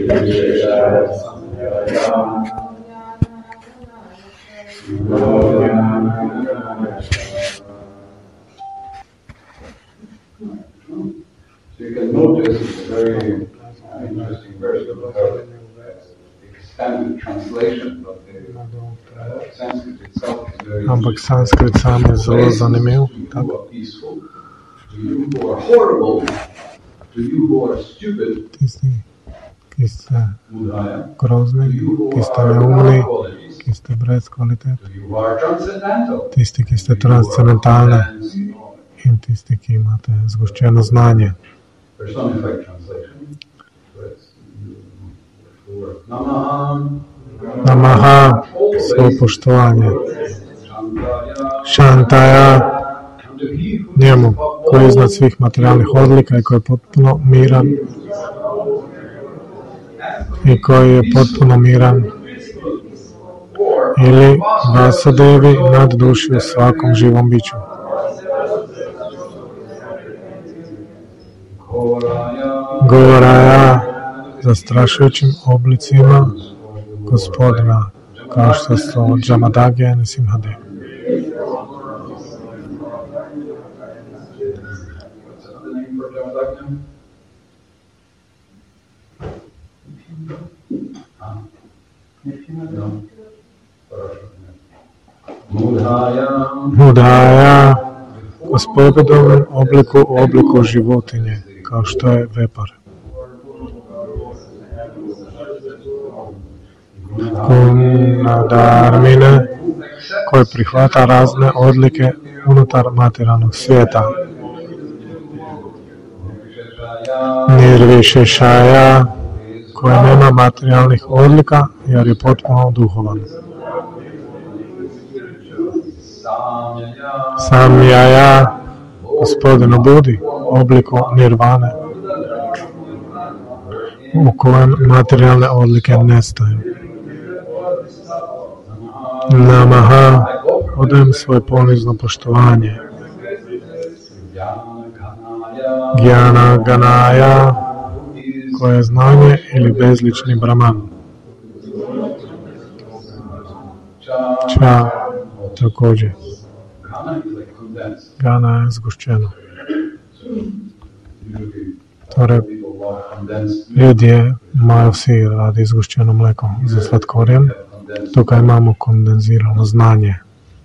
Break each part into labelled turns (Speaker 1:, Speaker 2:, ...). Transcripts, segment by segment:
Speaker 1: you can notice it's a very interesting verse about extended translation, but the Sanskrit itself is very
Speaker 2: ampak sanskrit sam je zelo zanimiv. Tak?
Speaker 1: To you who are horrible, to you who are stupid,
Speaker 2: Tisti, ki ste grozni, ki ste neumni, ki ste brez kvalitet,
Speaker 1: to you who are transcendental,
Speaker 2: tisti, ki ste transcendentalni in tisti, ki imate zgoščeno znanje.
Speaker 1: personified translation.
Speaker 2: Namaha, svo poštovanje. Šantaya, njemu, koji je iznad svih materijalnih odlika i koji je potpuno miran i koji je potpuno miran, ili Vasudevi nad duši u svakom živom biću. Govoraja, zastrašujućim oblicima gospodina, kao što su Jamadagya i Nrsimhadev. Mudhaya, gospodovom obliku životinje, kao što je vepar. Gunadarmine, koji prihvata razne odlike unutar materijalnog svijeta. Nirvišešaja, koji nema materijalnih odlika jer je potpuno duhovan. Samjaja, gospodinu Budi, obliku nirvane, u kojem materijalne odlike nestaju. Namaha, odajem svoje ponizno poštovanje. Gyana Ganaya, koje je znanje ili bezlični Brahman. Ča, također. Gana je zgoščeno. Torej, ljudje imajo vsi radi zgoščeno mleko za sladkorjem. Tukaj imamo kondenzirano znanje.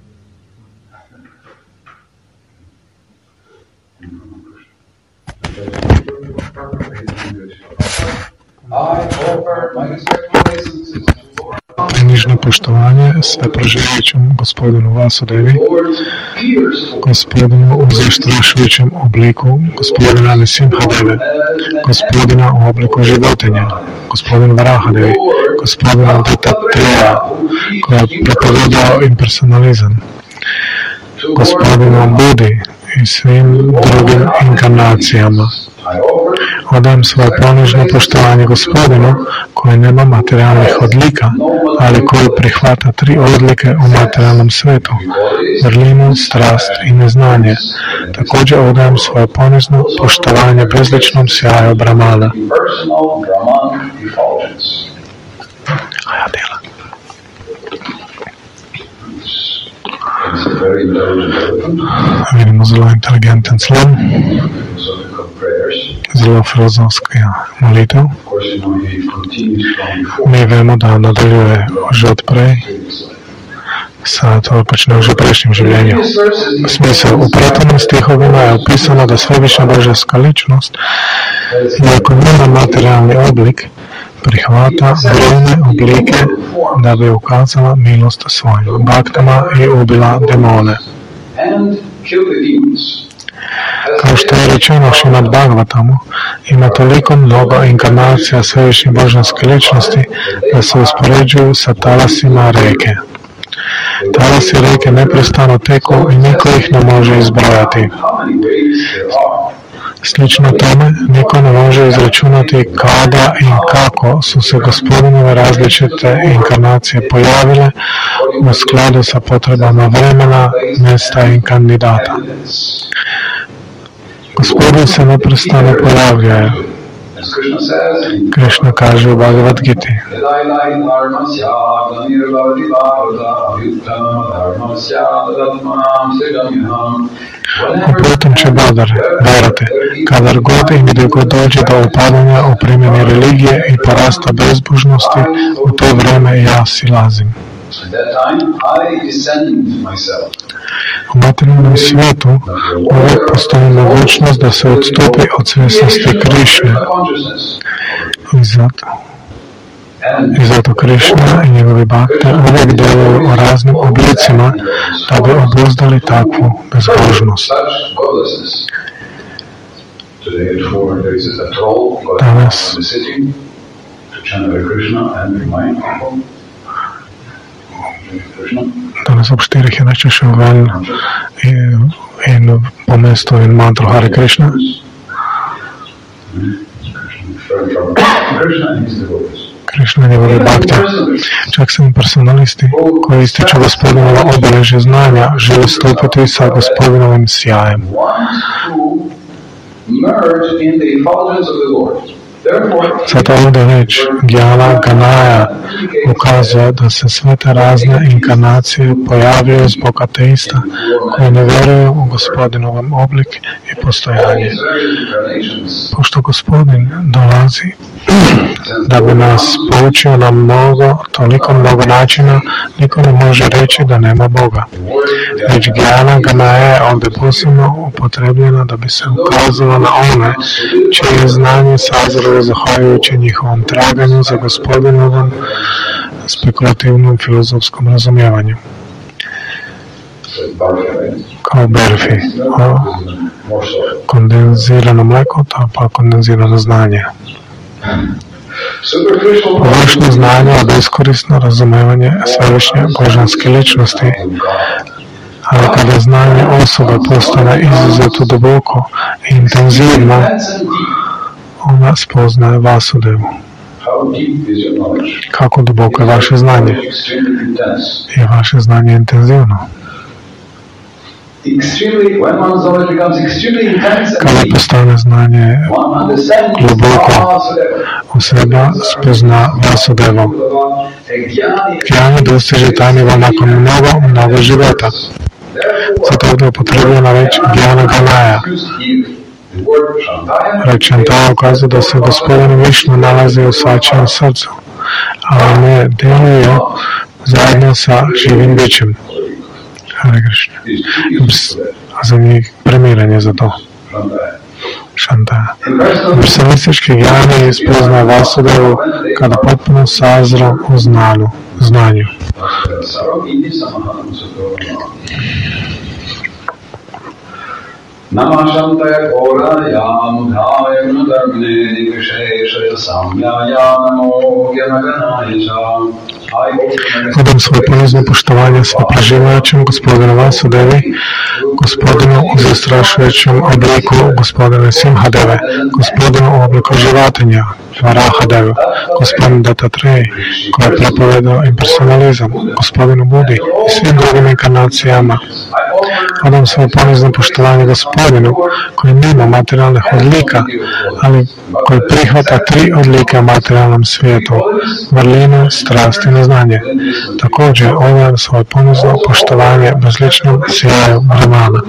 Speaker 2: Nižno poštovanje sve proživljajućem gospodinu Vasudevi, gospodinu u zastrašujućem obliku gospodina Nrsimhadeve, gospodina u obliku životinja, gospodinu Varahadevi, gospodinu Dattatreya, koja je propovedao impersonalizam, gospodinu Budi i svim drugim inkarnacijama. Odajem svoje ponižno poštovanje gospodinu koji nema materijalnih odlika, ali koji prihvata 3 odlike u materijalnom svetu, vrlinu, strast i neznanje. Također odajem svoje ponižno poštovanje bezličnom sjaju Brahmana. Vidimo zelo inteligentan slon, zelo filozofska molitev. Mi vemo, da nadaljuje že od prej, sad to počne že v prejšnjem življenju. Smisel u prethodnim stihovima je opisano da svevišnja božanska ličnost, iako nema materijalni oblik, prihvata brojne oblike da bi ukazala milost svojim baktama i ubila demone. Kao što je rečeno u Šrimad Bhagavatamu, ima toliko mnogo inkarnacija svevišnje božanske ličnosti da se uspoređuju sa talasima reke. Talasi reke neprestano teku i niko ih ne može izbrojati. Slično tome, niko ne može izračunati kada i kako su se gospodinove različite inkarnacije pojavile u skladu sa potrebama vremena, mjesta i kandidata. Gospodin se neprestano pojavljuje Krishna kaže u Bhagavad Giti. Uputom će Bharate, kadar god i gdje god dođe do upadanja u primjeni religije i porasta bezbožnosti, u to vrijeme ja silazim. U materijalnom svijetu uvijek postoji mogućnost da se odstupi od svjesnosti Krišne. I zato Krišna i njegovi bhakte uvijek djeluju u raznim oblicima da bi obuzdali takvu bezbožnost. Danes ob 4 je najčešće ven in po mestu in mantru Hare Krishna. Krishna i njegovi bhakti. Čak sami personalisti koji ističu gospodinovo obilježje znanja žele stupiti sa gospodinovim sjajem. Zato ovdje reč Gyana Ganaya ukazuje da se sve te razne inkarnacije pojavljaju zbog ateista koji ne vjeruju u gospodinovom oblik i postojanje. Pošto gospodin dolazi da bi nas poučio na toliko mnogo načina, niko ne može reći da nema Boga. Reč Gyana Ganaya je ovdje posebno upotrebljena da bi se ukazalo na one čije znanje sazrelo zahvaljujući njihovom traganju za gospodinovom spekulativnom filozofskom razumijevanju. Kao berfi, kondenzirano mleko, pa kondenzirano znanje. Površno znanje je beskorisno razumijevanje svevišnje božanske ličnosti, ali kada znanje osobe postane izuzetno duboko i intenzivno, ona spoznaje Vasudevu. Kako duboko je vaše znanje? Je vaše znanje intenzivno? Kada postane znanje gluboko u sebe, spozna Vasudevu. Gyani dostiže taj nivo nakon mnogo života. Zato ovdje je upotrebljena reč Gyana Ganaya. Reč Shantaya ukazuje da se gospodin Višnu nalazi u svačijem srcu, ali ne djeluje zajedno sa živim bićem. Hare Krishna. Za njih premiranje za to. Shantaya. Personistički Gyani spoznaje Vasudevu kada potpuno sazra u znanju.
Speaker 1: Namashantaya Koraya Mudhaya Gunadharmane Nivisheshaya Samyaya Namo Gyanaganaya.
Speaker 2: Odam svoje ponizno poštovanje sve preživajućem gospodinu Vasudevi, gospodinu u zastrašujućem obliku gospodine Simhadeve, gospodinu u obliku životinja Varahadevu, gospodinu Dattatreji koji je propovedao impersonalizam, gospodinu Budi i svim drugim inkarnacijama. Odam svoje ponizno poštovanje gospodinu koji nema materijalnih odlika, ali koji prihvata 3 odlike u materijalnom svijetu, vrline, strasti i neznanje. Također odam svoje ponizno poštovanje bezličnom sjaju Brahmana.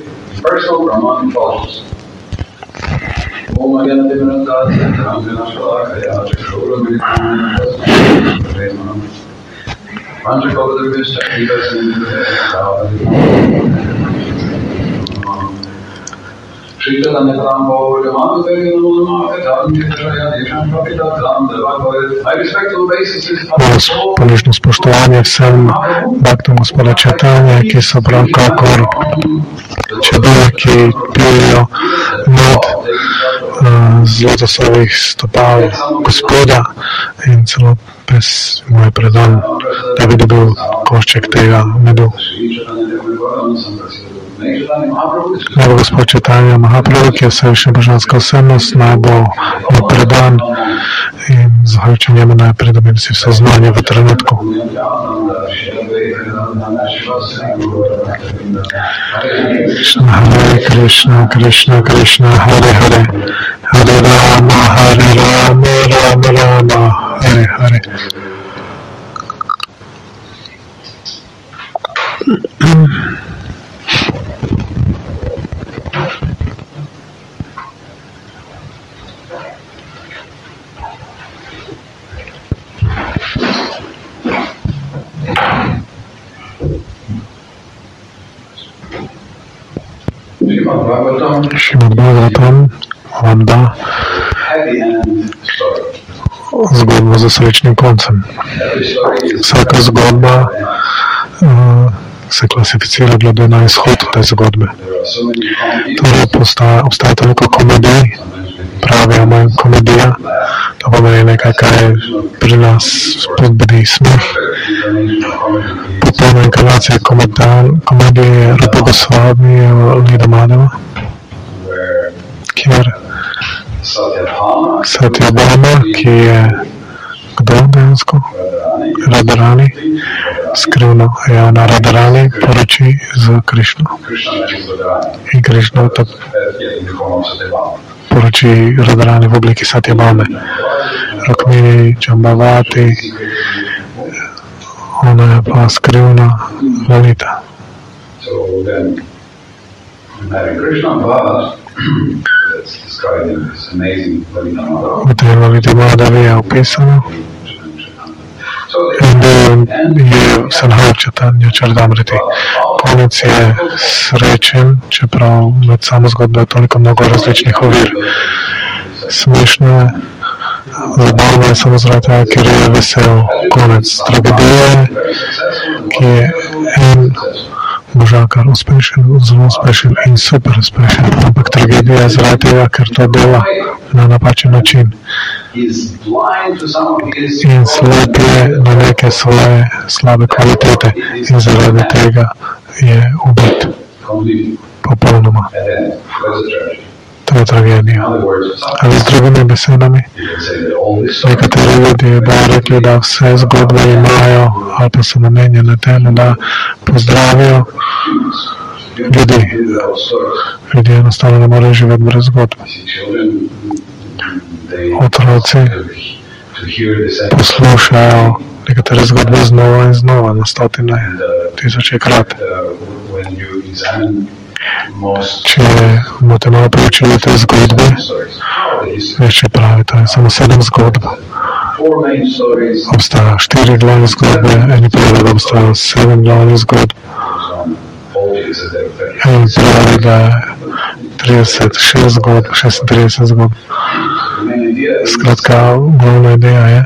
Speaker 2: Ponižno spoštovanje vsem bhaktom gospoda Chaitanya, ki so pravkar čebele, ki pijejo med zlotosovih stopal gospoda in celo pes moj predan, da bi dobil košček tega medu. Naj bo gospod Chaitanya Mahaprabhu, ki je vsevišnja božanska osebnost, naj bo mu predan in zahvaljujući njemu naj pridobim si vse znanje v trenutku. Krishna, Hare Krishna, Krishna Hare Hare, Hare Rama, Hare Šrimad Bhagavatam vam da zgodbo za srečnim koncem. Vsaka zgodba se klasificira glede na izhod te zgodbe. Torej obstaja toliko komedij, pravijo manj komedija, to pomeni nekaj, kaj pri nas spodbudi smeh. Popolna inkarnacija komedije je Rupa Goswami Lila Madhava, kjer Satyabhama, ki je kdo dejansko? Radharani, skrivno je ona Radharani, poroči z Krišno. In Krišno poroči Radharani v obliki Satyabhame. Rukmini, Jambavati, ona je pa skrivna Lalita. V tej Laliti Madhavi je opisano, in je Sanhar Chaitanya Charitamriti. Konec je srečen, čeprav med samo zgodbo je toliko mnogo različnih ovir. Smešno je, zabavno je samo zaradi tega, ker je vesel. Konec tragedije, ki je en možakar uspešen, zelo uspešen in super uspešen, ampak tragedija je zaradi tega, ker to dela na napačen način. In slep je na neke svoje slabe kvalitete in zaradi tega je ubit popolnoma. To je tragedija. Ali z drugimi besedami, nekateri ljudje bi rekli, da vse zgodbe imajo ali pa so namenjene temu, da pozdravijo ljudi. Ljudje enostavno ne morejo živeti brez zgodb. Otroci poslušajo nekatere zgodbe znova in znova, na stotine, tisočekrat. Če boste malo preučili te zgodbe, veš, pravi, to je samo 7 zgodb. Obstaja 4 glavne zgodbe, eni pravi, da obstaja 7 glavnih zgodb. En pravi, da je 36 zgodb, 36 zgodb. Skratka, glavna ideja je,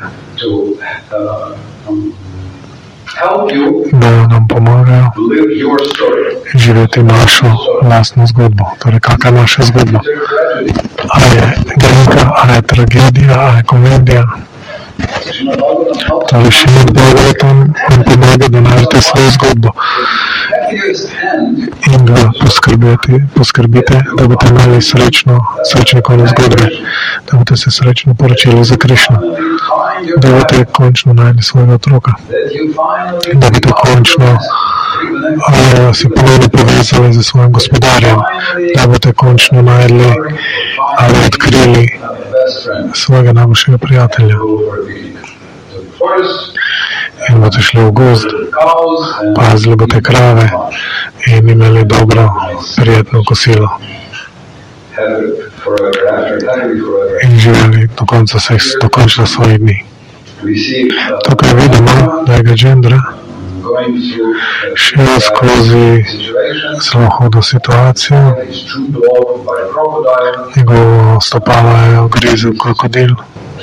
Speaker 2: da nam pomagajo živeti našo lastno zgodbo. Torej, kakšna je naša zgodba? Ali je genka, ali je tragedija, ali je komedija? Torej, Šrimad Bhagavatam vam pomaga, da najdete svojo zgodbo in da poskrbite, da boste imeli srečni konec zgodbe, da boste se srečno poročili za Krišno, da boste končno najeli svojega otroka, da boste končno se ponovno povezali z svojim gospodarjem, da boste končno najeli ali odkrili svojega najboljšega prijatelja. In boste šli v gozd, pazili boste krave in imeli dobro, prijetno kosilo. In živeli do konca svojih dni. Tukaj vidimo, da je Gajendra šel skozi zelo hudo situacijo. Njegovo stopalo je ugrizel krokodil.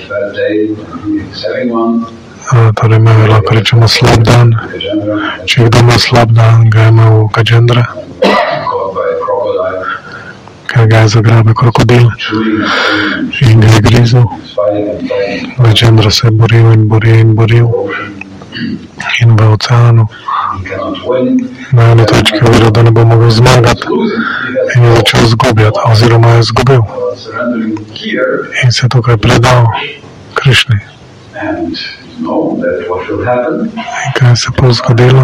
Speaker 2: Torej imel, lahko rečemo, slab dan. Če je kdo ima slab dan, ga je imel Gajendra, ker ga je zagrabil krokodil in ga je grizel. Gajendra se je boril in v oceanu na eni točki je videl, da ne bo mogel zmagati in je začel zgubljati, oziroma je zgubil in se tukaj predal Krišni. In kaj se bo zgodilo?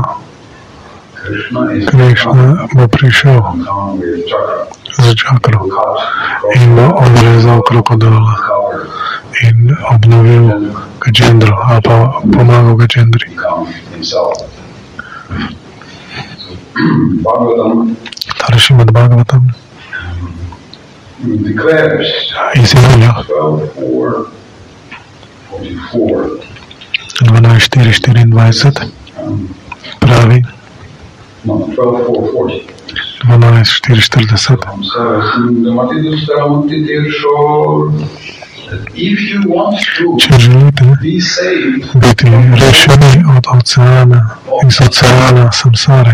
Speaker 2: Krišna bo prišel z čakro in bo odrezal krokodila in obnovil Gajendro, ali pa pomagal Gajendri. Torej Šrimad Bhagavatam izjavlja 12.4.24 pravi 12:40. Če želite biti rešeni od oceana, iz oceana samsare,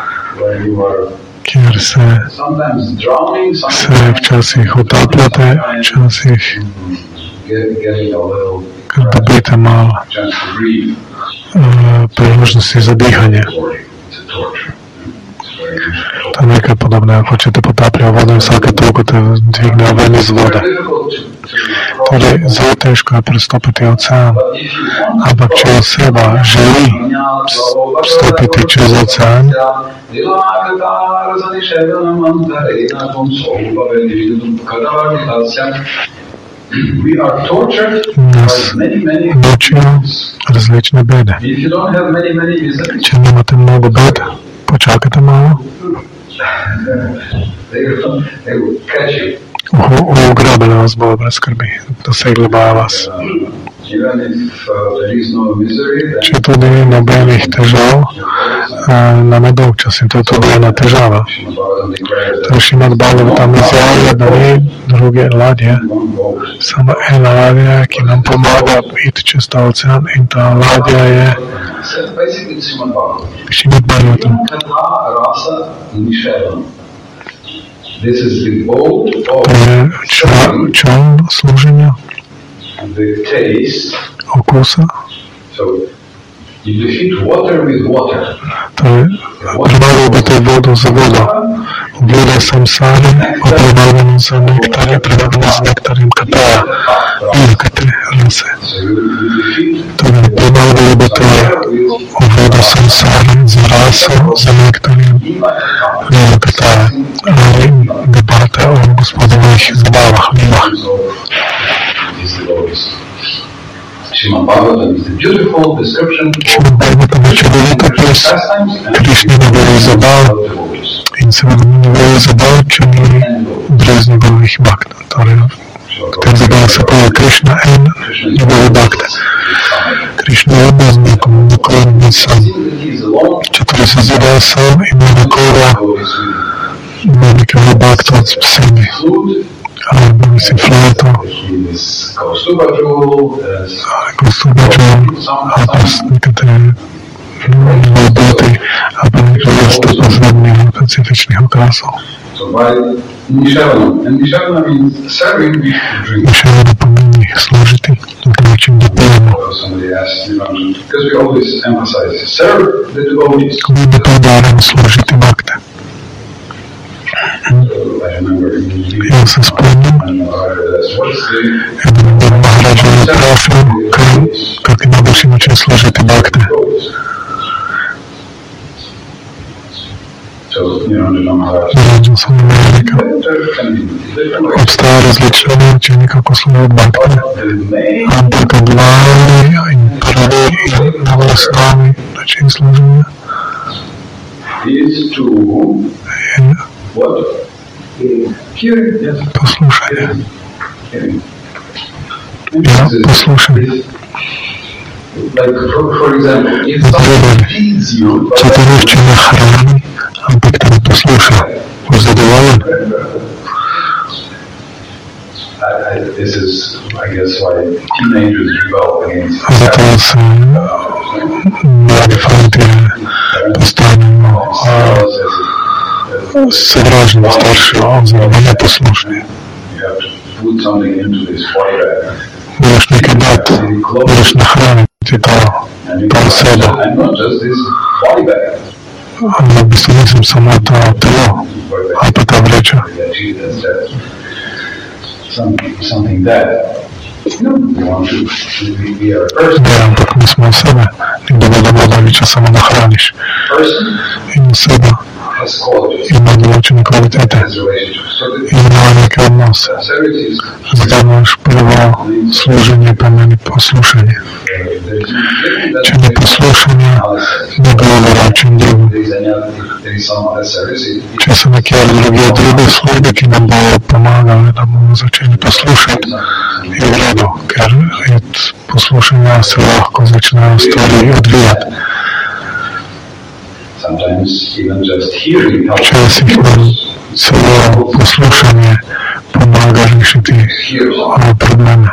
Speaker 2: kjer se včasih utapljate, včasih dobite malo priložnosti za dihanje. To je nekaj podobnega, ko če te potaplja voda in vsake toliko te dvigne ven iz vode. Torej, zelo težko je prestopiti ocean, ampak če oseba želi stopiti čez ocean, nas mučijo različne bede. Če nimate mnogo bed, počakajte malo. Ugrabili vas bojo brez skrbi, dosegli bojo vas. Če tudi ni nobenih težav, nam je dolg čas in to je tudi ena težava. To Šrimad Bhagavatam tam izjavlja, da ni druge ladje, samo ena ladja, ki nam pomaga iti čez ta ocean in ta ladja je Šrimad Bhagavatam. To je čan služenja, okusa. Torej, premagali boste vodo za vodo. Voda samsare, premagano za nektarje, premagano z nektarjem kataja, nekateri rase. Torej, premagali boste vodo samsare z raso, za nektarjem kataja. Ali debate o gospodovih zabavah, vibah. Šrimad Bhagavatam je čudovito opis Krišninovih zabav in seveda njegovih zabav, če ni brez njegovih bakta. Torej, v tem zabavu se pojavi Krišna in njegove bakte. Krišna je obveznikom, nikoli ni sam. Če torej se zida sam, ima nekoga, ima nekega bakta od sebi. Ali mislim flauto, Kaustubađu, ali pa nekateri obeti, ali pa nekaj vrsta posebnih specifičnih okrasov. Nišavana pomeni služiti, na taj način da pijemo. Mi poudarjamo služiti bakte. Ja se spomnim, da Maharaja je vprašal, kak je najboljši način služiti bakte. Maharaja sam je rekel, obstaja različne načini, kako služiti bakte, ampak glavni in prvi in najosnovni način služenja je poslušanje. Ja, poslušanje. Če te nihče ne hrani, ampak te ne posluša, boš zadovoljen. Zato se mladi fantje postanejo sovražni starši oziroma neposlušni. Moraš nekaj dati, moraš nahraniti to osebo. Ampak v bistvu nisem samo to telo, ali pa ta vreča. Ne, ampak mi smo osebe, nekdo bo dobro, da niče samo nahraniš. In oseba ima določene kvalitete in ima neke odnose. Zato imaš prvo služenje, pomeni poslušanje. Če ni poslušanje, ne govori o čem drugem. Če so nekje druge službe, ki nam bodo pomagali, da bomo začeli poslušati, je v redu, ker od poslušanja se lahko začnejo stvari odvijati. Včasih nam celo poslušanje pomaga rešiti probleme.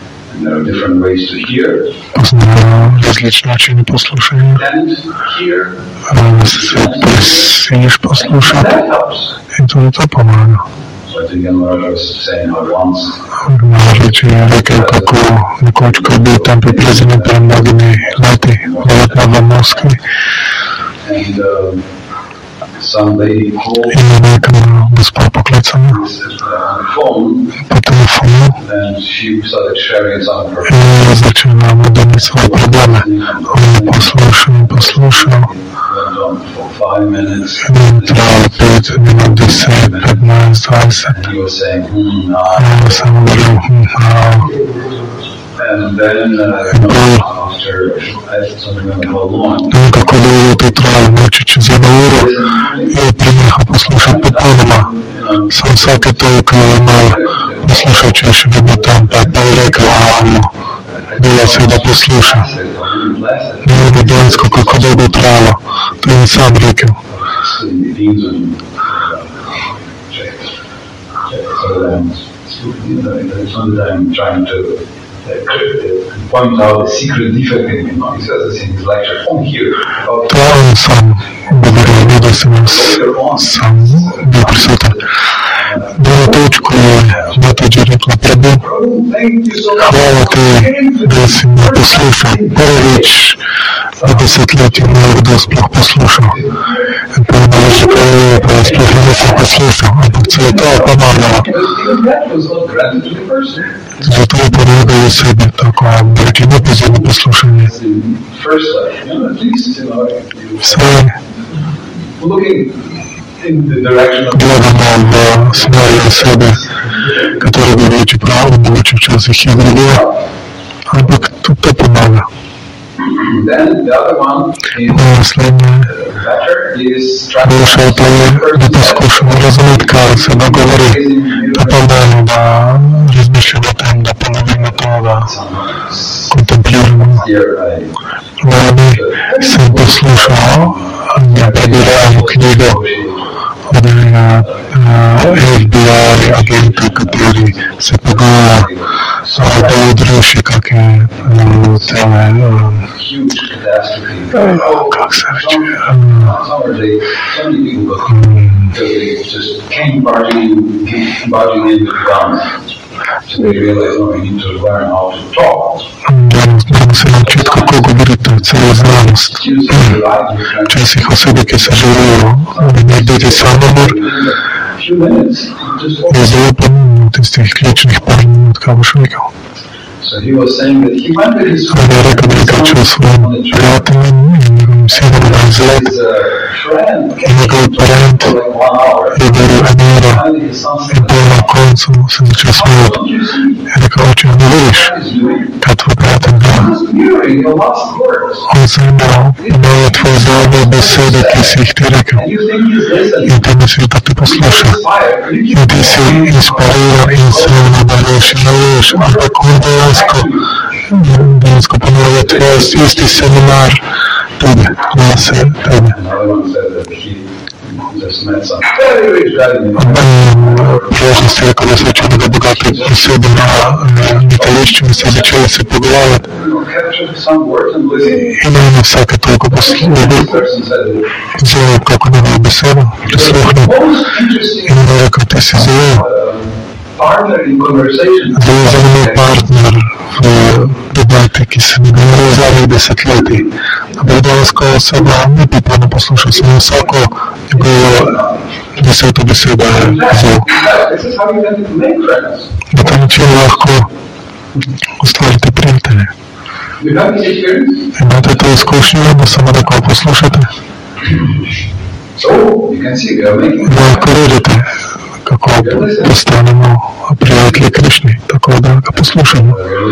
Speaker 2: Poznajo različne načine poslušanja. Se prisiliš poslušati in tudi to pomaga. Marlič je rekel, kako nekoč, ko je bil tam priplezeni pred mnogimi leti, verjetno v Moskvi. In je nekaj gospa poklicala po telefonu in je začela mu deliti svoje probleme. On je poslušal in trajalo 5 minut, 10, 15, 20. In je samo govoril, kako dolgo to trajalo, mogoče čez 1 uro, je prenehal poslušati popolnoma. Sam vsake toliko je imel poslušal, če je še vedno tam, pa je rekel, bilo se, da posluša. Ne vem dejansko, kako dolgo je trajalo, to je sam rekel. Point out the secret defect in him. He says this in his lecture. To on sam govoril, videl sem sam bil prisoten. Druga točka je Mataji rekla, Prabhu, hvala ti, da si me poslušal. Prvič v 10-letju me je kdo sploh poslušal. In pa je malo že kaj, pa sploh nisem poslušal, ampak celo to je pomagalo. Zato je pomagalo sebi, tako rekli, nepozorno poslušanje. Vsaj gledamo v smeri sebe, katero bi reči prav, mogoče včasih je drugo, ampak tudi to pomaga. Naslednje, boljše je to, da poskušamo razumeti, kaj se da govori. To pomeni, da razmišljamo o tem, da ponovimo to, da kontempliramo. Lani sem poslušal, da prebiramo knjigo od enega FBI agenta, kateri se pogaja, da odreši kakšne tele, kako se reče, da se naučiti, kako govoriti, celo znanost. Včasih osebe, ki se želijo narediti samomor, je zelo pomembno tistih ključnih par minut, kaj boš rekel. On je rekel, da je kačil svojim prijateljem in njegovim sinom na izlet in njegov parent je govoril 1 uro in pol na koncu se začel smijati. Je rekel, oče, ne vidiš, kaj tvoj prijatelj dela. On se imel tvoje zadnje besede, ki si jih ti rekel. In ti misliš, da te posluša. In ti si inspiriral in se navaješ, ampak on dejansko ponavlja tvoj isti seminar tudi glase tebe. Prejšnji ste rekel, da se več enega bogate osebe na letališču in se začeli se pogovarjati. In on je vsake toliko zelo kako njegovo besedo prisluhnil. In on je rekel, ti si zelo zanimiv partner v debati, ki se mi govori v zadnjih 10 letih. Ampak dejansko oseba ni popolno poslušal, samo vsako njegovo 10. besedo je vzel. Na ta način lahko ustvarite prijatelje. Imate to izkušnjo, da samo nekoga poslušate? Lahko vidite, kako postanemo prijatelji Krišni, tako da ga poslušamo.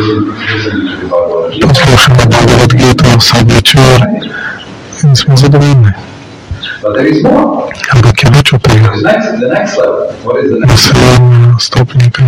Speaker 2: Poslušamo Bhagavad Gita vsak večer in smo zadovoljni. Ampak je več od tega. Naslednja stopnja kaj?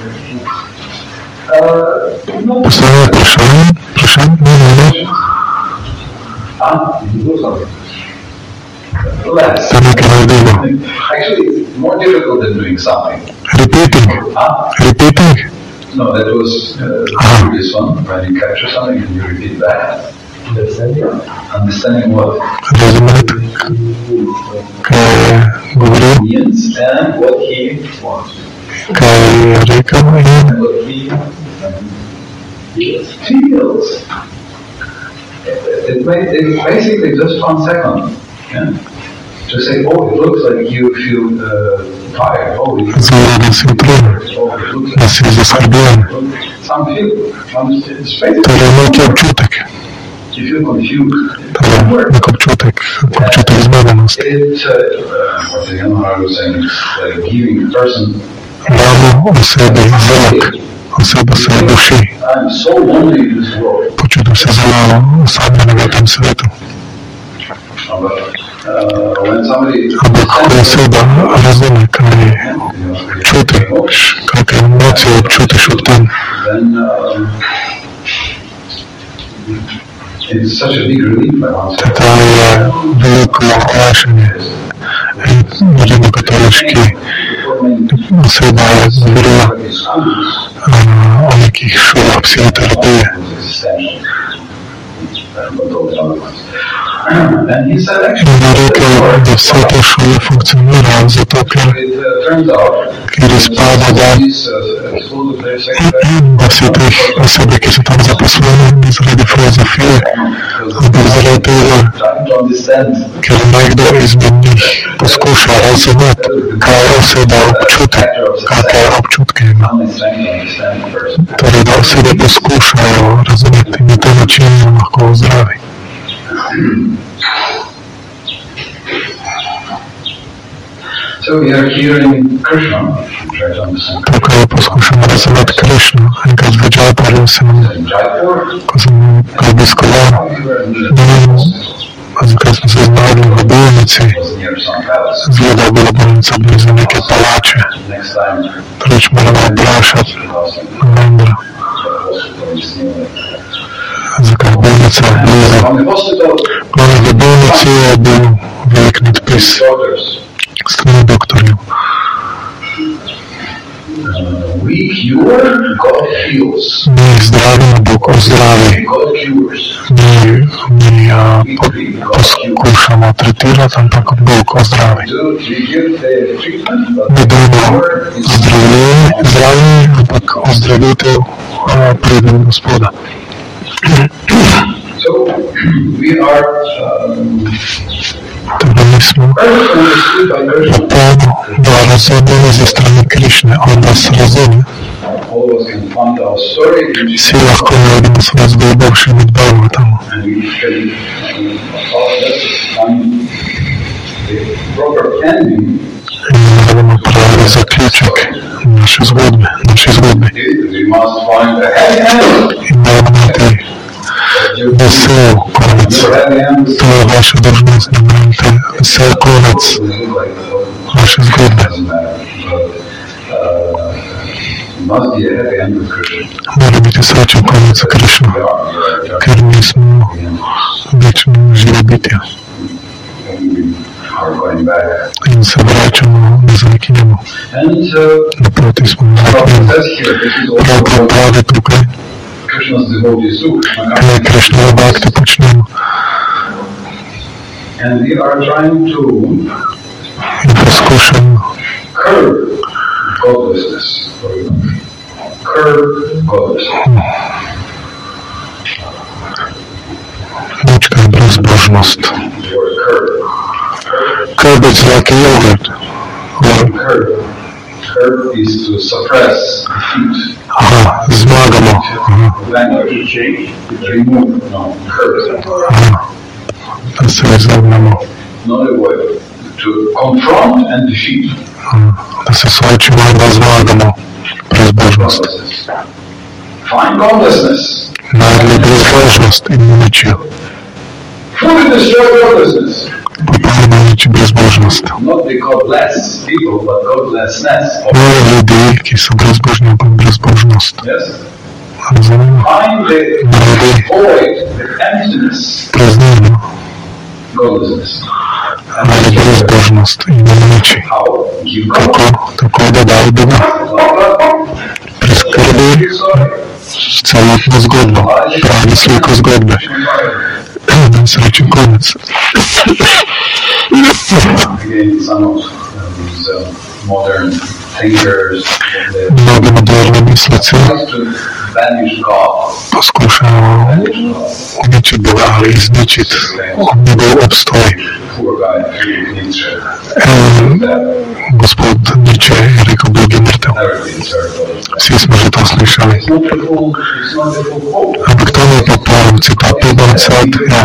Speaker 2: Postavljamo vprašanje? Ne.
Speaker 1: less.
Speaker 2: Та неки невидимо.
Speaker 1: Actually, it's more difficult than doing something.
Speaker 2: Repeating. Repeating.
Speaker 1: No, that was the previous one. When you capture something and you repeat back. Understanding what?
Speaker 2: Разумеете, кое говорил,
Speaker 1: Means and what he wants.
Speaker 2: кое рекал и
Speaker 1: What he feels. It's basically just 1 second. Yeah? To say, oh, it looks like you feel tired. Oh, it looks
Speaker 2: заладен симптом, да си заскърбен.
Speaker 1: some feel.
Speaker 2: Това е неки обчутък.
Speaker 1: You feel confused.
Speaker 2: Това е нек обчутък измеденост.
Speaker 1: It's what the Yamaha was saying, giving a person.
Speaker 2: Рамо у себе залог, у себе се души.
Speaker 1: I'm so lonely in this world.
Speaker 2: Почувам се зало, оставен в этом свету.
Speaker 1: When somebody
Speaker 2: Або себе разуме, кай чути, как емоции обчутиш от тем.
Speaker 1: then it's such a big relief.
Speaker 2: Това е велико оплашение. Римокатолички особа говорила о неких шумах психотерапии. Нарекал да все те шуми функционира, затоа ker izpada, da vsi teh osebe, ki so tam zaposleni, ni zaradi filozofije, ampak zaradi tega, ker nekdo izmed njih poskuša razumeti, kaj oseba občuti, kakšne občutke ima. Torej, da osebe poskušajo razumeti in na ta način lahko ozdravi.
Speaker 1: So we are hearing Krishna.
Speaker 2: Tukaj poskušamo razumeti Krišno. Enkrat v Džajpurju ko sem ga obiskoval, zakaj smo se znašli v bolnici, zgleda je bila bolnica blizu neke palače. Torej moramo vprašati Vendra, zakaj je bolnica blizu. Glavno v bolnici je bil velik nadpis strani doktorjev. Mi zdravimo, Bog ozdravi. Mi poskušamo tretirati, ampak Bog ozdravi. Mi dajemo zdravljenje, ampak ozdravitev pride od Gospoda. Torej mi smo popolno razumljeni ze strani Krišne, on nas razume. Vsi lahko najdemo svojo zgodbo še med Bhagavatam. In najdemo pravi zaključek naše zgodbe. In dajmo najti vesel konec. To je vaša dolžnost, da najdete vesel konec vaše zgodbe. Mora biti srečen konec za Krišno, ker mi smo večno žive bitja. In se vračamo nazaj k njemu. Naproti smo nazaj k njemu. Prav pravi tukaj, kaj Krišnova bhakti počnemo. In poskušamo mučka brezbožnost. Curb is like a yogurt.
Speaker 1: Curb is to suppress defeat.
Speaker 2: Aha, zmagamo. Da se izognemo.
Speaker 1: To confront and defeat.
Speaker 2: Da se soočimo in da zmagamo brezbožnost.
Speaker 1: Find godlessness.
Speaker 2: Najdi brezbožnost in uničijo.
Speaker 1: Fully destroy godlessness.
Speaker 2: Popolnoma uniči brezbožnost.
Speaker 1: Not the godless people, but godlessness.
Speaker 2: Ne ljudi, ki so brezbožni, ampak brezbožnost.
Speaker 1: Find the void, the emptiness.
Speaker 2: Praznino. ali bezbožnost i nemoći. Kako? Tako da daju Boga. Preskrbi celotnu zgodbu, pravi sliku zgodbe. Srećen konec. Mnogi moderni mislici poskušaju uničiti Boga, ali izničiti njegov obstoj. Gospod Nietzsche je rekao Bog je mrtev. Svi smo že to slišali. Ampak to nije popoln citat, podan sad je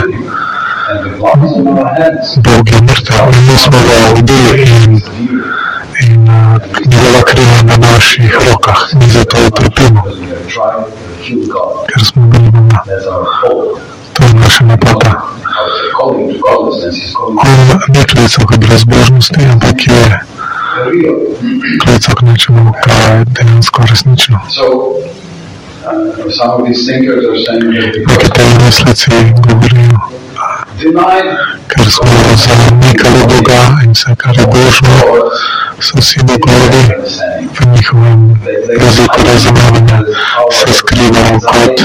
Speaker 2: Bog je mrtev i mi smo ga ubili in njegova krila na naših rokah i zato je trpimo. Ker smo bili Boga. To je naša napota. On nije klicao k brezbožnosti, ampak je klicao k nečemu, kar je dejansko resnično. Neki te mislici govorijo, ker smo zanikali Boga in vse, kar je božno, so vsi bogovi v njihovem jeziku razumevanja se skrivajo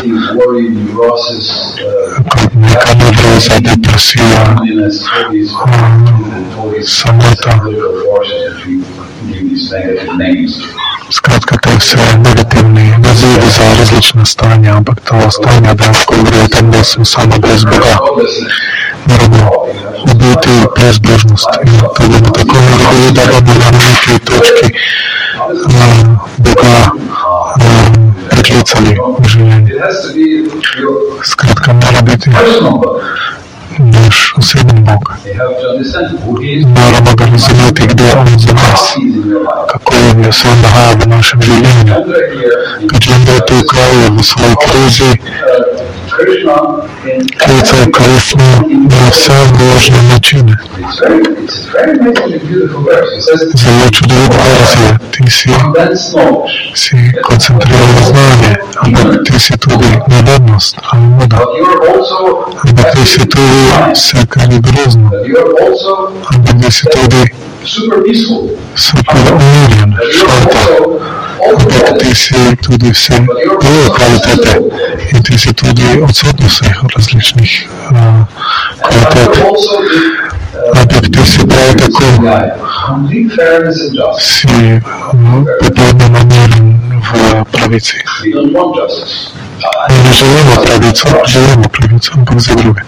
Speaker 2: kot neka nevroza, depresija, samota. Skratka, to je vse negativni nazivi za različna stanja, ampak to stanja dejansko govorijo o tem, da sem samo brez Boga. Moramo ubiti brezbožnost in to bomo tako naredili, da bomo na neki točki Boga preklicali v življenju. Skratka, mora biti naš osebni Bog. Moramo ga razumeti, kdo je on za nas, kako je se on nahaja v našem življenju. Kad je tukaj v svoji krizi, klicao Krishnu na vse možne načine. Zelo čudovit vers je, ti si koncentriran znanje, ampak ti si tudi nevednost ali muda. Ampak ti si tudi vse, kar je grozno. Ampak ti si tudi super umirjen, šanta. Ampak ti si tudi vse prve kvalitete in ti si tudi odsotnost vseh različnih kvalitet. Ampak ti si prav tako, si popolnoma namiren v pravici. Ne želimo pravico, ampak za druge.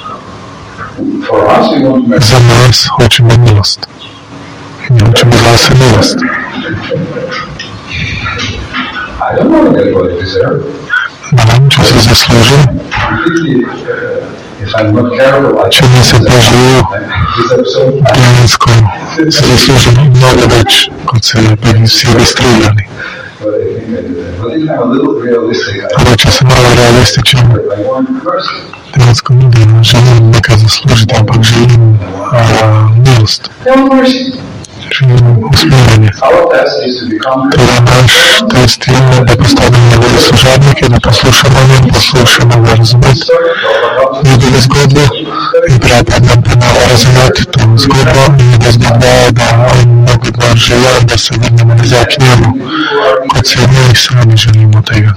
Speaker 2: Za nas hočemo milost. In hočemo zase milost. Ne vem, če se zaslužim. Če nisem preživel, dejansko se zaslužim mnogo več, kot se bi vsi registrirali. Ampak če sem malo realističen, dejansko ni, da želim nekaj zaslužiti, ampak želim milost. Želim usmerjanje. Torej naš test je, da postavimo njegovi služabniki, da poslušamo njem, poslušamo ga razumeti njegove zgodbe in prav nam pomaga razumeti to zgodbo in da zgodba, da on mnogo dvar želja, da se vrnemo nazaj k njemu, kot se mi sami želimo tega.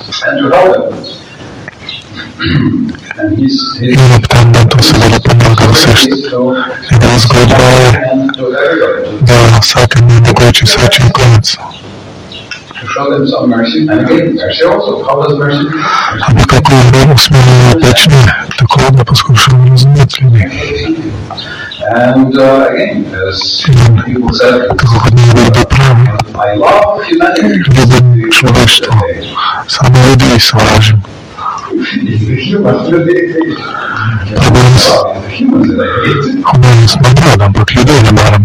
Speaker 2: In ob tem nam to seveda pomaga doseči. Njegova zgodba je, da vsakem je mogoče srečen konec. Ampak kako je usmerjeno počne, tako da poskušamo razumeti ljudi. In tako kot nekdo pravi, ljubim človeštvo, samo ljudi sovražim. Humanost ne maram, ampak ljudi ne maram.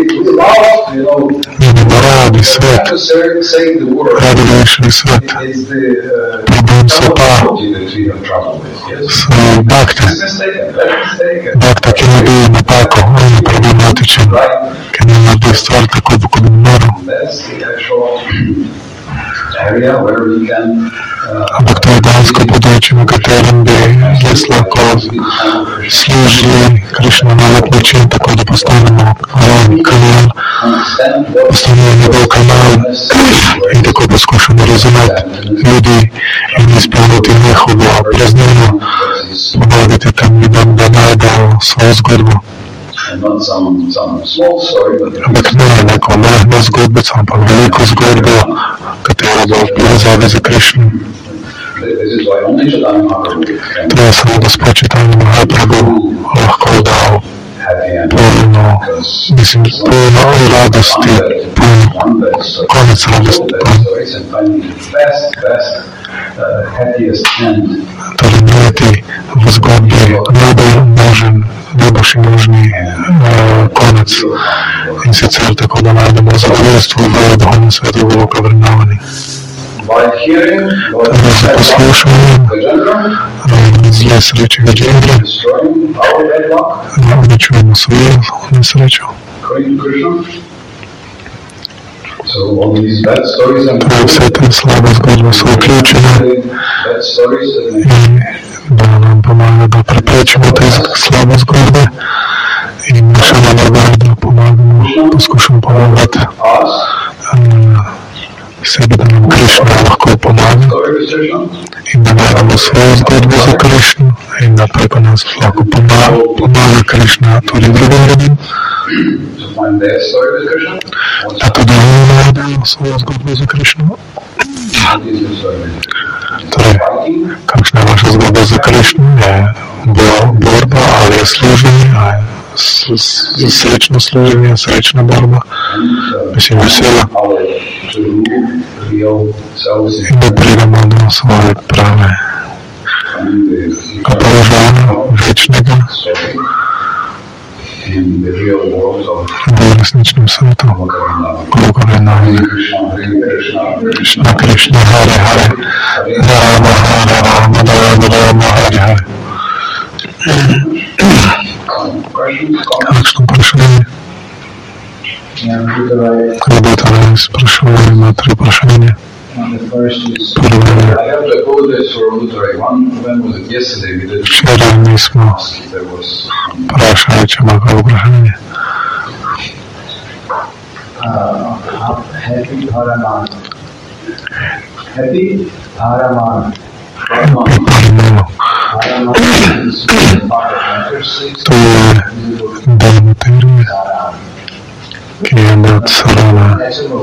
Speaker 2: Mi ne radi svet, radi bi rešili svet. Problem so pa so bakte. Bakte, ki ne bi napako, on je problematičen, in naredi stvar tako, kot bi moral. Ampak to je dejansko področje, na katerem bi res lahko služili Krišna na lep način, tako da postanemo kanal, postanemo njegov kanal in tako poskušamo razumeti ljudi in izpolniti njihovo praznino, pomagati tem ljudem, da najdejo svojo zgodbo. Ampak ne neko majhno zgodbico, ampak veliko zgodbo, katera bo v povezavi z Krišno. To je samo Gospod Chaitanya Mahaprabhu lahko dal polno radosti, konec radosti. Torej najti v zgodbi najboljši možni konec in sicer tako, da najdemo zadovoljstvo v duhovnem svetu v okavrenavani. Z poslušanjem zle sreče Gajendra uničujemo svojo nesrečo. Torej vse te slabe zgodbe so vključene in da nam pomaga, da preprečimo te slabe zgodbe in še nadalje, da pomagamo, poskušamo pomagati sebi, da nam Krišna lahko pomaga in da najdemo svojo zgodbo za Krišno in da preko nas lahko pomaga Krišna tudi drugim ljudem, da tudi oni najdemo svojo zgodbo za Krišno. Torej, kakšna je vaša zgodba za Krišno? Je borba ali je služenje? Je srečno služenje, srečna borba? Mislim, vesela. In da pridemo do svoje prave položaja večnega v resničnem svetu. Govorjenami Krishna Krishna Hare Hare Rama Hare Rama Rama Rama Hare Hare. Kakšno vprašanje? Rabota sprašuje, ima 3 vprašanja. Včeraj nismo vprašali, če ima kaj vprašanje. To je del materije, ki je od Sarana.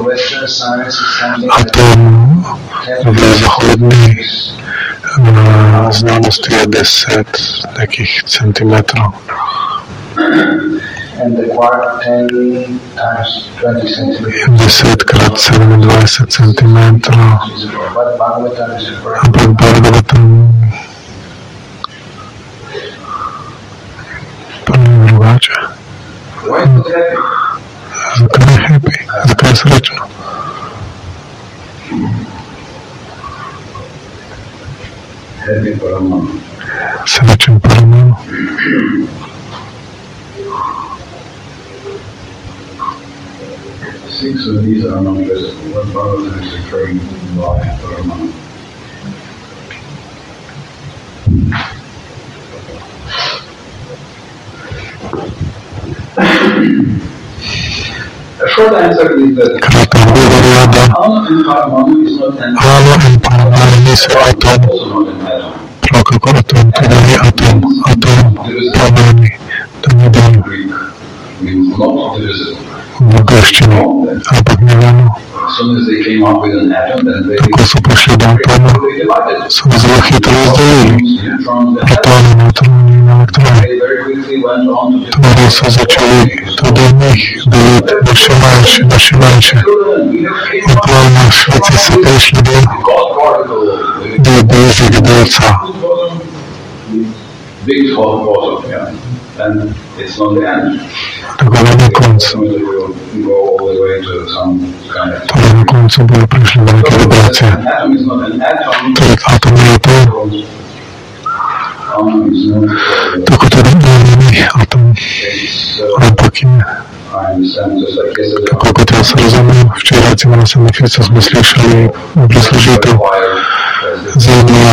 Speaker 2: Atom v zahodni znanosti je 10 nekih centimetrov.
Speaker 3: And the quark 10 times 20 centimeters.
Speaker 2: 10 krat 27 centimetrov. Ampak Bhagavatam pa ni drugače. Zakaj je happy? Zakaj je srečno? Srečen Paramanu.
Speaker 1: Six of these are not visible. One Bhagavatam is referring by Paramana. A short answer is that Ano and Paramanu is not an atom.
Speaker 2: Prav kako atom, to ni atom. Atom, Paramani, to ni del.
Speaker 1: Means not divisible.
Speaker 2: V grščini, ampak ne vemo. Tako so prišli do atoma, so ga zelo hitro razdelili. Protoni, neutroni in elektroni. Torej so začeli tudi njih deliti na še manjše. In prav na Švici so prišli do bližjega delca.
Speaker 1: And it's not the end.
Speaker 2: Tako da na koncu. Torej na koncu bojo prišli do neke vibracije. Torej atom je to. Tako tudi ni atom. ampak je, kako kot jaz razumem, včeraj recimo na Semeficu smo slišali obrazložitev zemlja,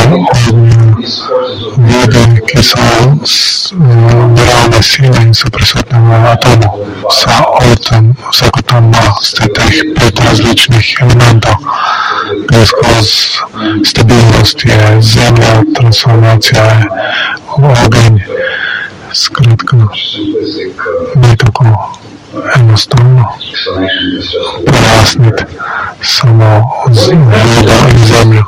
Speaker 2: vode, ki so naravne sile in so prisotne v atomu. Vsak atom ima teh 5 različnih elementov. Gre skozi stabilnost, je zemlja, transformacija, ogenj. Skratka, ni tako enostavno pojasniti samo vodo in zemljo.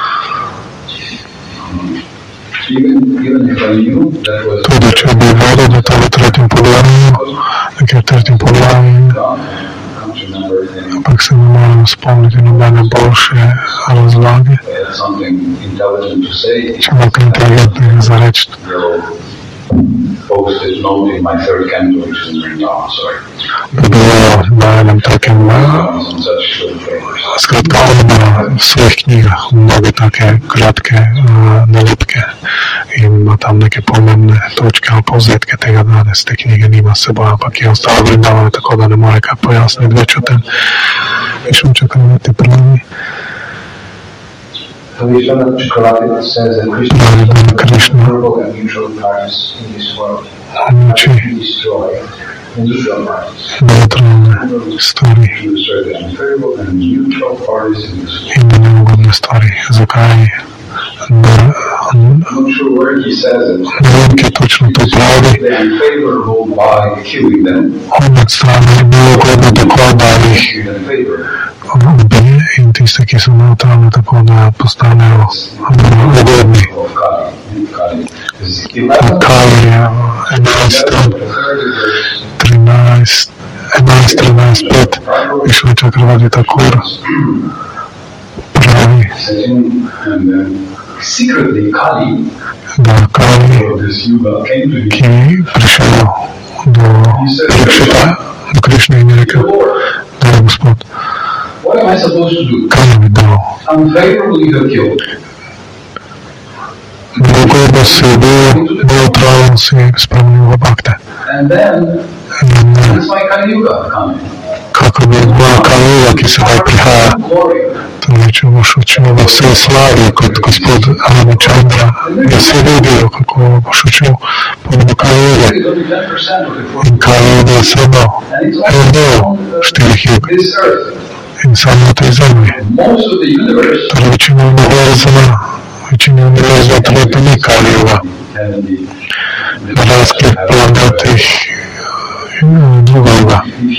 Speaker 2: Tudi če bi vedel, da to v tretjem poglavju, nekaj v tretjem poglavju, ampak se ne moram spomniti nobene boljše razlage. Če ima kaj inteligentnega za reči. Bi bilo na enem takem, skratka, v svojih knjigah mnoge take kratke nalepke in ima tam neke pomembne točke ali povzetke tega danes. Te knjige nima s seboj, ampak je ostalo vrindavno, tako da ne more kaj pojasniti več o tem. Išem čakati pravi. Krishna uniči neutralne stvari in neugodne stvari. Zakaj? Ne vem, kje točno to pravi. On odstrani neugodne tako, da jih ubi in tiste, ki so neutralne tako, da postanejo ugodni. Kali je 11.13.5 Vishnu Čakravati Thakur pravi, da Kali, ki prišel do Krišne in je rekel, da je Gospod, kaj mi dal? Neugodno si bil, neutralen si spremenil v bakte. Kako bi bila Kali-juga, ki sedaj prihaja. Torej, če boš učil v vsej slavi kot Gospod Ramachandra, jaz je videl, kako boš učil podobno Kali-juge. In Kali-juga je samo en del 4 jug. In samo na tej zemlji. Torej, večina univerza trenutno ni Kali-juga. Na razkih planetih druga juga.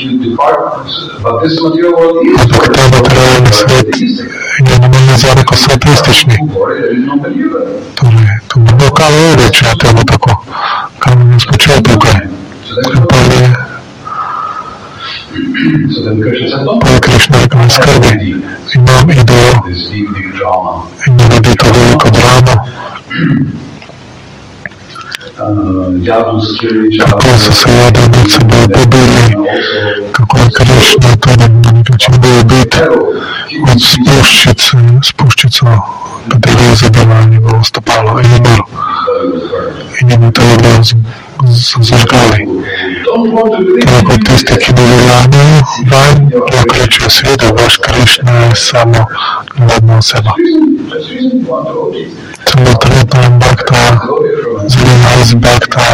Speaker 2: Ampak ta materialni svet je namenjen za neko sateistični. Torej, to bi bilo Kali-juga, če je temu tako. Kaj bi nas počel tukaj? Pa je Krišna rekel, ne skrbi, imam idejo in naredi to veliko dramo. Kako so se jadri med seboj pobili, kako je Krišna tudi na nek način bil ubit od spuščico, podelil zadeva njegovo stopalo in umrl. In je mu telo zažgali. Tako tisti, ki bi verjameli vanj, lahko rečejo, seveda, vaš Krišna je samo navadna oseba. Celo trenutno Bhakta, zelo iz Bhakta,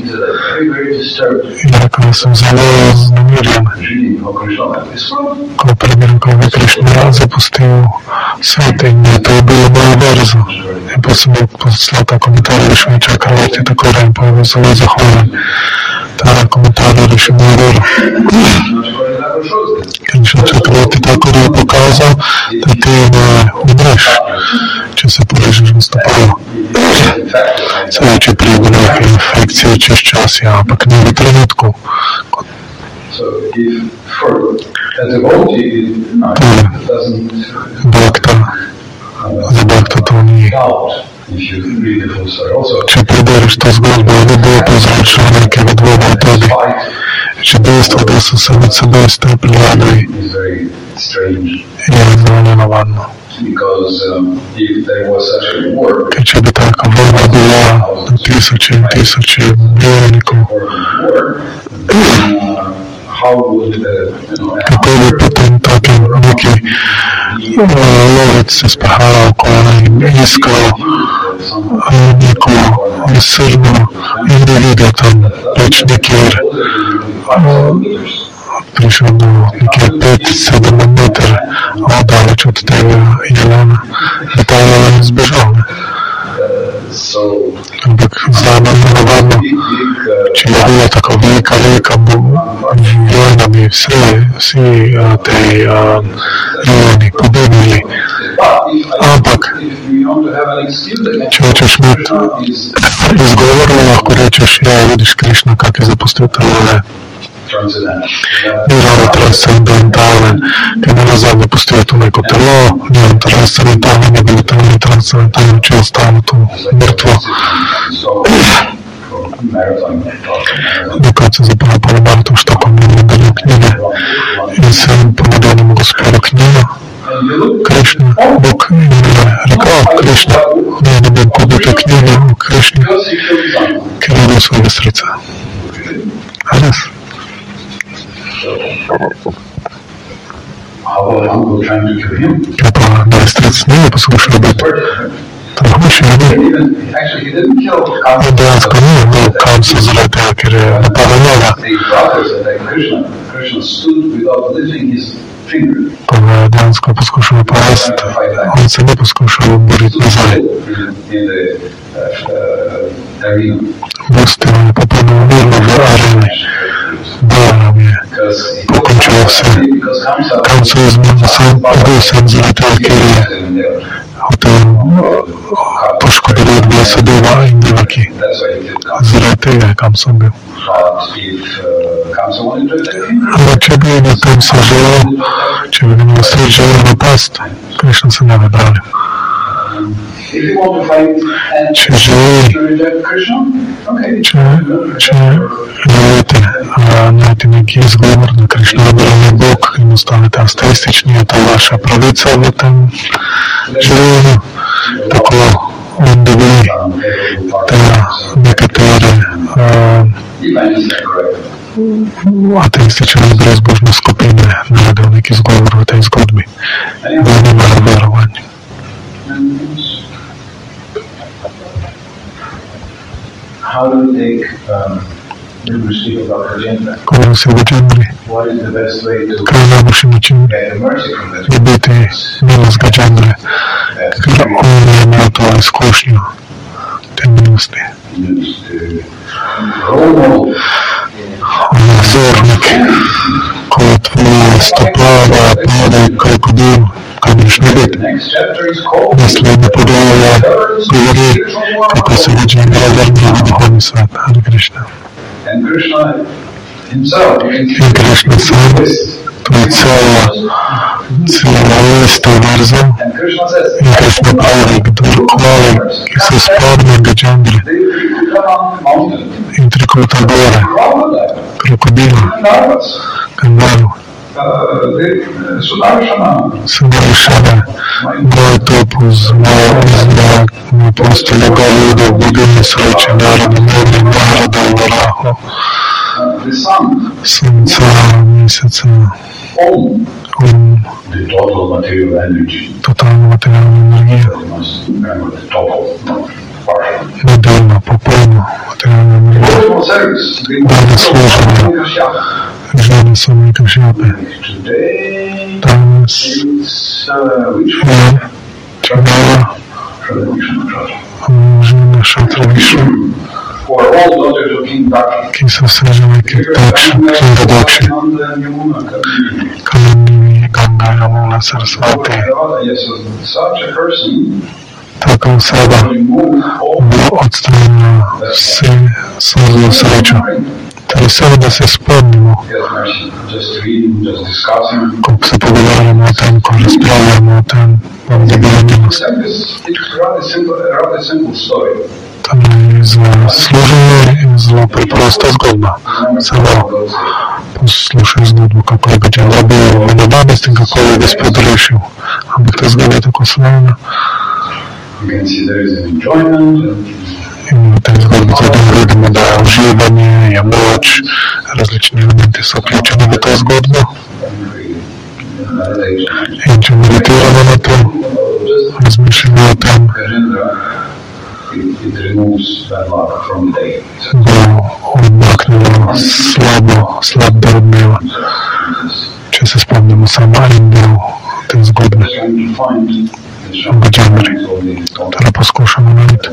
Speaker 2: in rekel, sem zelo znamirjen. Ko prebiram, ko bi Krišna zapustil svet in je to bilo mojo verzo. In pa sem jih poslal ta komentar, Vishnu Čakravati Thakur, in pa je bil zelo zahvalen. Ta komentar je rešil mojo vero. Vishnu Čakravati Thakur je pokazal, da ti ne umreš, če se porežeš v stopalo. Seveda, če prije do neke infekcije čez čas, ja, ampak ne v trenutku. Za Bhakta to ni. Če prebereš to zgodbo, ne bo povzročilo nekega dvoma tudi. Če dejstvo, da so se med seboj strpljali, je zelo nenavadno. Ker če bi taka vojna bila na tisoče in tisoče bojnikov, kako bi potem taki neki lovec se sprehajal okoli in iskal neko srno individuo tam pač nekjer prišel do nekje 5-7 meter oddaleč od tega jelena, da ta jelen zbežal. Ampak zame navadno, če je bila tako velika vojna, bi vsi tej jeleni pobegnili. Ampak, če hočeš imeti izgovor, lahko rečeš, ja, vidiš Krišna, kak je zapustil tale ni ravno transcendentalen, ker ne nazadnje pustijo tu neko telo, ni on transcendentalen, ne bilo telo ni transcendentalen, če je ostalo tu mrtvo. Dokaj se zapravo po Martu štokom ne delil knjige in sem pomadil njemu gospodu knjigo, Krišna, Bog in je rekel, Krišna, ne bom kupiti knjige o Krišni, ker je do svojega srca. A res? Ja pa, da je stric nije poskušal biti. To je hujše, ne? On dejansko nije bil Kamsa zaradi tega, ker je napadal njega. Pa ga je dejansko poskušal napasti, on se ne poskušal boriti nazaj. Pustil je popolnoma mirno v areni. Baram je pokončal vse. Kamsa je zmerno sam bil sam zaradi tega, ker je hotel poškodovati Vlasadeva in Devaki. Zaradi tega je Kamsa bil. Ampak če bi ga Kamsa želel, če bi ga na sred želel napast, Krišna se ne bi branil. Če želite najti neki izgovor, da Krišna je Bog in ostanete ateistični, je to vaša pravica v tem življenju. Tako on dobi te nekatere ateistične brezbožne skupine najdejo neki izgovor v tej zgodbi, da nimajo verovanja.
Speaker 3: How do you take the receipt of Gajendra?
Speaker 2: Govoril si o Gajendri.
Speaker 3: What is the best way to
Speaker 2: kaj je najboljši način dobiti milost Gajendre, ker on je imel to izkušnjo te milosti. On je vzornik, kot v stopala pade krokodil, kaj boš ne biti. Naslednje poglavje govori, kako se Gajendra vrne v duhovni svet, Hare Krishna. In Krišna sam, to je cela lista verzov. In Krišna pravi, kdorkoli, ki se spodne Gajendre in trikota gore, krokodila, Gandaru, Sudaršana, moj topuz, moj apostole Galuda, bogini sreće, naroda, naroda, Varaho, Sunca, Meseca, totalna materijalna energija, nedelna, popolna materijalna energija, dana služenja, žena samoj Kašjape. Danes je Čagala, žena Šatra Višnu, ki so vse žene Kinga Dakši, Kalani, Ganga, Yamuna, Sarasvati. Taka oseba bo odstranila vse svojo srečo. Torej samo, da se spomnimo, ko se pogovarjamo o tem, ko razpravljamo o tem, vam da bilo milost. Torej zelo služena in zelo preprosta zgodba. Samo poslušaj zgodbo, kako je Gajendra bil v nebadosti in kako je Gospod rešil. аби хто згадає таку славну.
Speaker 3: You can see there is an enjoyment.
Speaker 2: І в тій згодбі видимо, да, вживання, є моч, различні елементи са включені в ту згодбу. Інші медитували на тим, розмішали на тим, бо однакнуло слаб дороднило. Чи се спомнимо сама Індію тим згодби. Баджамри, które poskушamo навіть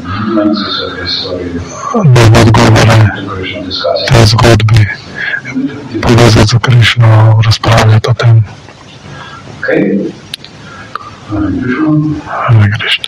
Speaker 2: нові відговори tej zgodby, пов'язати за Кришну, розправляти о тим. Hare Krishna.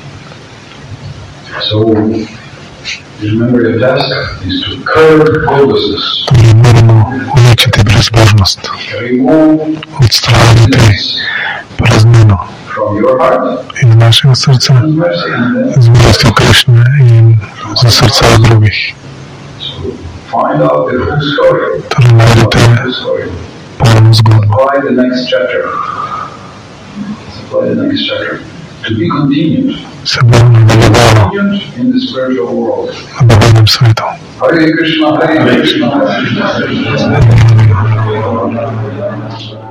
Speaker 3: So, remember your task is to curb godlessness.
Speaker 2: Тож мирно уничити безбожність, відстранити празнину і в нашого серця з милостю Кришни і за серця других. Тож знайдете повну згодбу. Це було надалювало на духовному світу.
Speaker 3: Hare Krishna, Hare Krishna, Krishna Krishna, Hare Hare.